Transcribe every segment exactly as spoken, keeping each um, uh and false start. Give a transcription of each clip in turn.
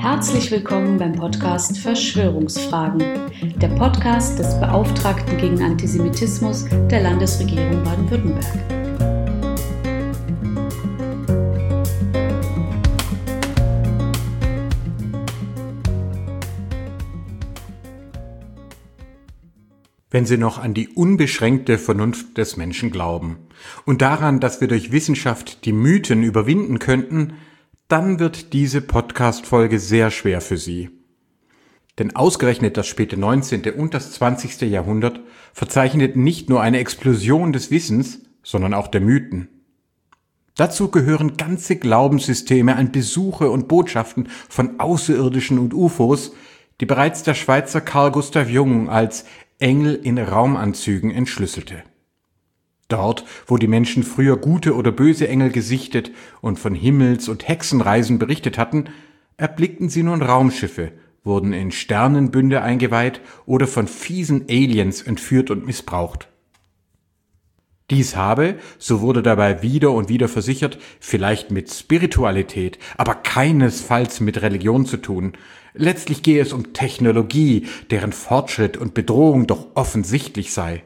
Herzlich willkommen beim Podcast Verschwörungsfragen, der Podcast des Beauftragten gegen Antisemitismus der Landesregierung Baden-Württemberg. Wenn Sie noch an die unbeschränkte Vernunft des Menschen glauben und daran, dass wir durch Wissenschaft die Mythen überwinden könnten, dann wird diese Podcast-Folge sehr schwer für Sie. Denn ausgerechnet das späte neunzehnte und das zwanzigste Jahrhundert verzeichneten nicht nur eine Explosion des Wissens, sondern auch der Mythen. Dazu gehören ganze Glaubenssysteme an Besuche und Botschaften von Außerirdischen und U F Os, die bereits der Schweizer Carl Gustav Jung als Engel in Raumanzügen entschlüsselte. Dort, wo die Menschen früher gute oder böse Engel gesichtet und von Himmels- und Hexenreisen berichtet hatten, erblickten sie nun Raumschiffe, wurden in Sternenbünde eingeweiht oder von fiesen Aliens entführt und missbraucht. Dies habe, so wurde dabei wieder und wieder versichert, vielleicht mit Spiritualität, aber keinesfalls mit Religion zu tun. Letztlich gehe es um Technologie, deren Fortschritt und Bedrohung doch offensichtlich sei.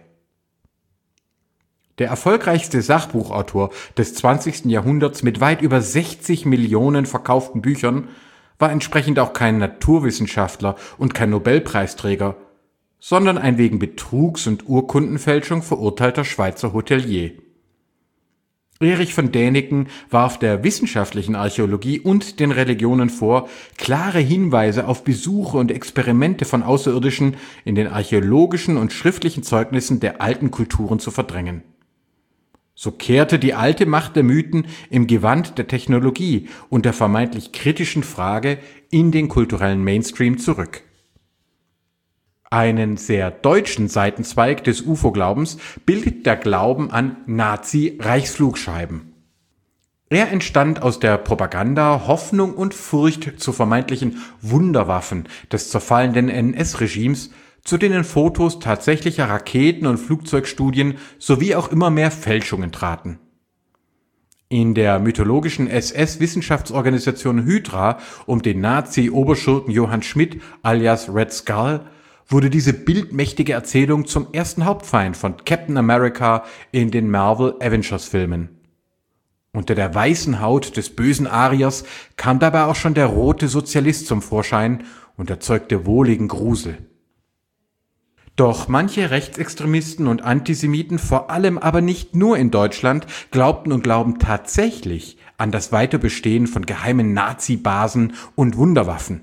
Der erfolgreichste Sachbuchautor des zwanzigsten Jahrhunderts mit weit über sechzig Millionen verkauften Büchern war entsprechend auch kein Naturwissenschaftler und kein Nobelpreisträger, sondern ein wegen Betrugs- und Urkundenfälschung verurteilter Schweizer Hotelier. Erich von Däniken warf der wissenschaftlichen Archäologie und den Religionen vor, klare Hinweise auf Besuche und Experimente von Außerirdischen in den archäologischen und schriftlichen Zeugnissen der alten Kulturen zu verdrängen. So kehrte die alte Macht der Mythen im Gewand der Technologie und der vermeintlich kritischen Frage in den kulturellen Mainstream zurück. Einen sehr deutschen Seitenzweig des U F O-Glaubens bildet der Glauben an Nazi-Reichsflugscheiben. Er entstand aus der Propaganda, Hoffnung und Furcht zu vermeintlichen Wunderwaffen des zerfallenden N S-Regimes, zu denen Fotos tatsächlicher Raketen- und Flugzeugstudien sowie auch immer mehr Fälschungen traten. In der mythologischen S S-Wissenschaftsorganisation Hydra um den Nazi-Oberschurken Johann Schmidt alias Red Skull wurde diese bildmächtige Erzählung zum ersten Hauptfeind von Captain America in den Marvel-Avengers-Filmen. Unter der weißen Haut des bösen Ariers kam dabei auch schon der rote Sozialist zum Vorschein und erzeugte wohligen Grusel. Doch manche Rechtsextremisten und Antisemiten, vor allem aber nicht nur in Deutschland, glaubten und glauben tatsächlich an das Weiterbestehen von geheimen Nazi-Basen und Wunderwaffen.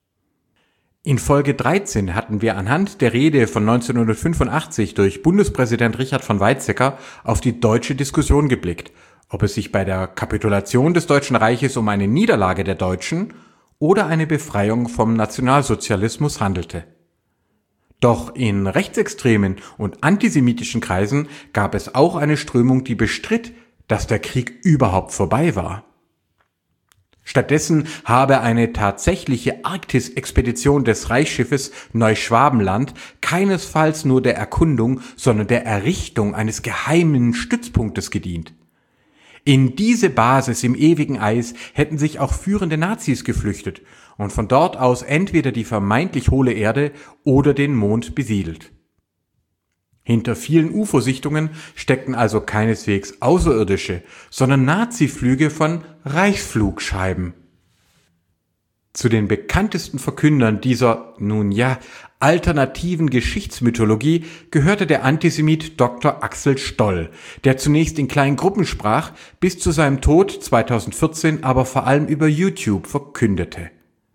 In Folge dreizehn hatten wir anhand der Rede von neunzehnhundertfünfundachtzig durch Bundespräsident Richard von Weizsäcker auf die deutsche Diskussion geblickt, ob es sich bei der Kapitulation des Deutschen Reiches um eine Niederlage der Deutschen oder eine Befreiung vom Nationalsozialismus handelte. Doch in rechtsextremen und antisemitischen Kreisen gab es auch eine Strömung, die bestritt, dass der Krieg überhaupt vorbei war. Stattdessen habe eine tatsächliche Arktis-Expedition des Reichsschiffes Neuschwabenland keinesfalls nur der Erkundung, sondern der Errichtung eines geheimen Stützpunktes gedient. In diese Basis im ewigen Eis hätten sich auch führende Nazis geflüchtet und von dort aus entweder die vermeintlich hohle Erde oder den Mond besiedelt. Hinter vielen U F O-Sichtungen steckten also keineswegs Außerirdische, sondern Nazi-Flüge von Reichsflugscheiben. Zu den bekanntesten Verkündern dieser, nun ja, alternativen Geschichtsmythologie gehörte der Antisemit Doktor Axel Stoll, der zunächst in kleinen Gruppen sprach, bis zu seinem Tod zweitausendvierzehn aber vor allem über YouTube verkündete.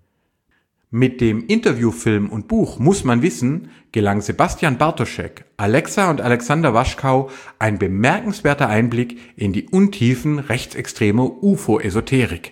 Mit dem Interviewfilm und Buch Muss man wissen gelang Sebastian Bartoschek, Alexa und Alexander Waschkau ein bemerkenswerter Einblick in die Untiefen rechtsextremer U F O-Esoterik.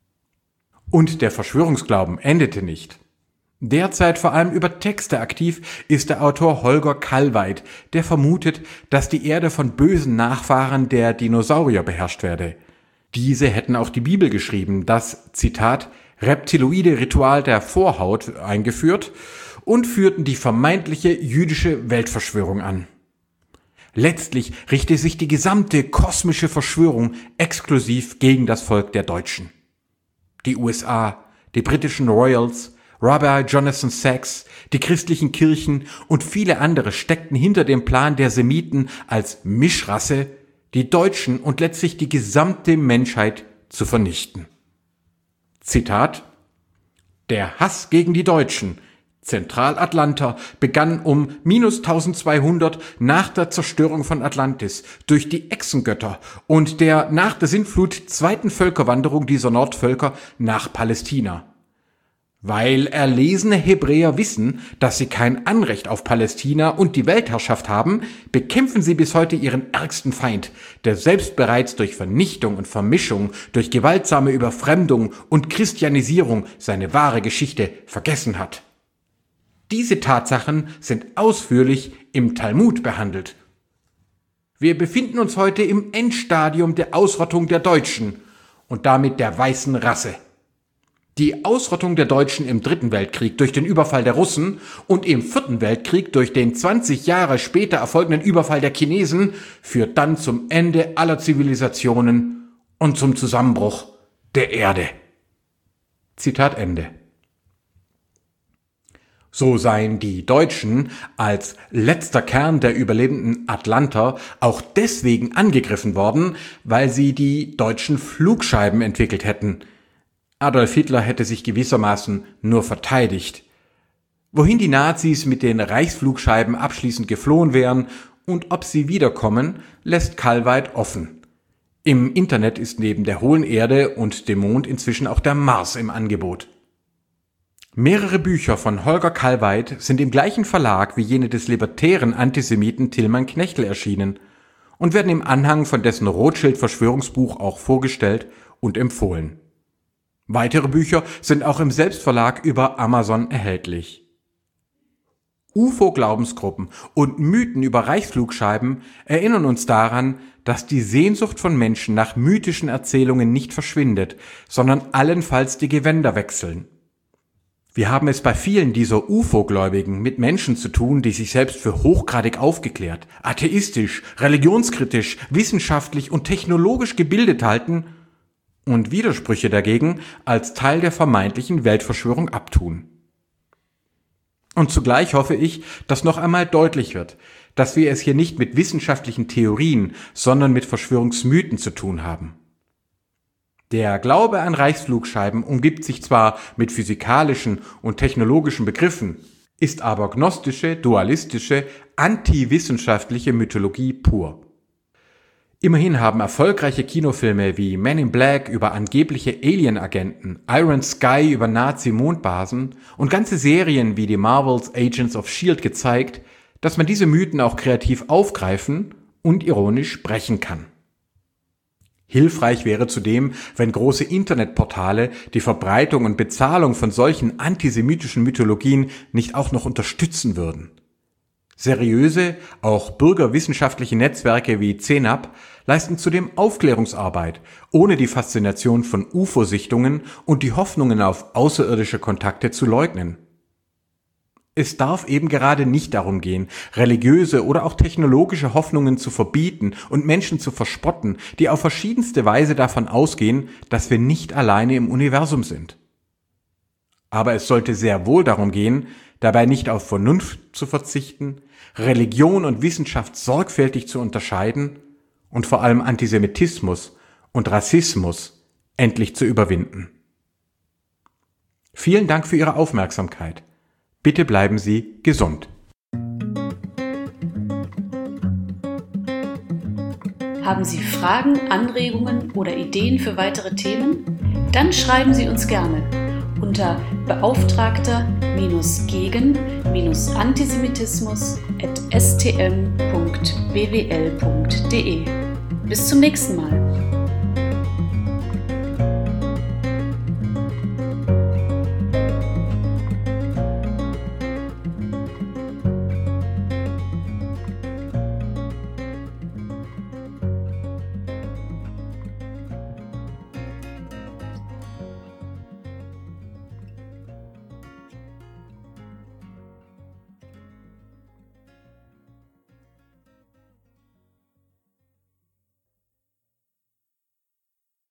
Und der Verschwörungsglauben endete nicht. Derzeit vor allem über Texte aktiv ist der Autor Holger Kallweit, der vermutet, dass die Erde von bösen Nachfahren der Dinosaurier beherrscht werde. Diese hätten auch die Bibel geschrieben, das, Zitat, reptiloide Ritual der Vorhaut eingeführt und führten die vermeintliche jüdische Weltverschwörung an. Letztlich richte sich die gesamte kosmische Verschwörung exklusiv gegen das Volk der Deutschen. Die U S A, die britischen Royals, Rabbi Jonathan Sacks, die christlichen Kirchen und viele andere steckten hinter dem Plan der Semiten als Mischrasse, die Deutschen und letztlich die gesamte Menschheit zu vernichten. Zitat: Der Hass gegen die Deutschen, Zentralatlanta, begann um minus eintausendzweihundert nach der Zerstörung von Atlantis durch die Echsengötter und der nach der Sintflut zweiten Völkerwanderung dieser Nordvölker nach Palästina. Weil erlesene Hebräer wissen, dass sie kein Anrecht auf Palästina und die Weltherrschaft haben, bekämpfen sie bis heute ihren ärgsten Feind, der selbst bereits durch Vernichtung und Vermischung, durch gewaltsame Überfremdung und Christianisierung seine wahre Geschichte vergessen hat. Diese Tatsachen sind ausführlich im Talmud behandelt. Wir befinden uns heute im Endstadium der Ausrottung der Deutschen und damit der weißen Rasse. Die Ausrottung der Deutschen im Dritten Weltkrieg durch den Überfall der Russen und im Vierten Weltkrieg durch den zwanzig Jahre später erfolgenden Überfall der Chinesen führt dann zum Ende aller Zivilisationen und zum Zusammenbruch der Erde. Zitat Ende. So seien die Deutschen als letzter Kern der überlebenden Atlanter auch deswegen angegriffen worden, weil sie die deutschen Flugscheiben entwickelt hätten. Adolf Hitler hätte sich gewissermaßen nur verteidigt. Wohin die Nazis mit den Reichsflugscheiben abschließend geflohen wären und ob sie wiederkommen, lässt Kalweit offen. Im Internet ist neben der hohlen Erde und dem Mond inzwischen auch der Mars im Angebot. Mehrere Bücher von Holger Kalweit sind im gleichen Verlag wie jene des libertären Antisemiten Tilman Knechtel erschienen und werden im Anhang von dessen Rothschild-Verschwörungsbuch auch vorgestellt und empfohlen. Weitere Bücher sind auch im Selbstverlag über Amazon erhältlich. U F O-Glaubensgruppen und Mythen über Reichsflugscheiben erinnern uns daran, dass die Sehnsucht von Menschen nach mythischen Erzählungen nicht verschwindet, sondern allenfalls die Gewänder wechseln. Wir haben es bei vielen dieser U F O-Gläubigen mit Menschen zu tun, die sich selbst für hochgradig aufgeklärt, atheistisch, religionskritisch, wissenschaftlich und technologisch gebildet halten und Widersprüche dagegen als Teil der vermeintlichen Weltverschwörung abtun. Und zugleich hoffe ich, dass noch einmal deutlich wird, dass wir es hier nicht mit wissenschaftlichen Theorien, sondern mit Verschwörungsmythen zu tun haben. Der Glaube an Reichsflugscheiben umgibt sich zwar mit physikalischen und technologischen Begriffen, ist aber gnostische, dualistische, antiwissenschaftliche Mythologie pur. Immerhin haben erfolgreiche Kinofilme wie Men in Black über angebliche Alien-Agenten, Iron Sky über Nazi-Mondbasen und ganze Serien wie die Marvels Agents of Shield gezeigt, dass man diese Mythen auch kreativ aufgreifen und ironisch brechen kann. Hilfreich wäre zudem, wenn große Internetportale die Verbreitung und Bezahlung von solchen antisemitischen Mythologien nicht auch noch unterstützen würden. Seriöse, auch bürgerwissenschaftliche Netzwerke wie C E N A P leisten zudem Aufklärungsarbeit, ohne die Faszination von U F O-Sichtungen und die Hoffnungen auf außerirdische Kontakte zu leugnen. Es darf eben gerade nicht darum gehen, religiöse oder auch technologische Hoffnungen zu verbieten und Menschen zu verspotten, die auf verschiedenste Weise davon ausgehen, dass wir nicht alleine im Universum sind. Aber es sollte sehr wohl darum gehen, dabei nicht auf Vernunft zu verzichten, Religion und Wissenschaft sorgfältig zu unterscheiden und vor allem Antisemitismus und Rassismus endlich zu überwinden. Vielen Dank für Ihre Aufmerksamkeit. Bitte bleiben Sie gesund. Haben Sie Fragen, Anregungen oder Ideen für weitere Themen? Dann schreiben Sie uns gerne unter beauftragter-gegen Antisemitismus at s t m punkt b w l punkt d e. Bis zum nächsten Mal.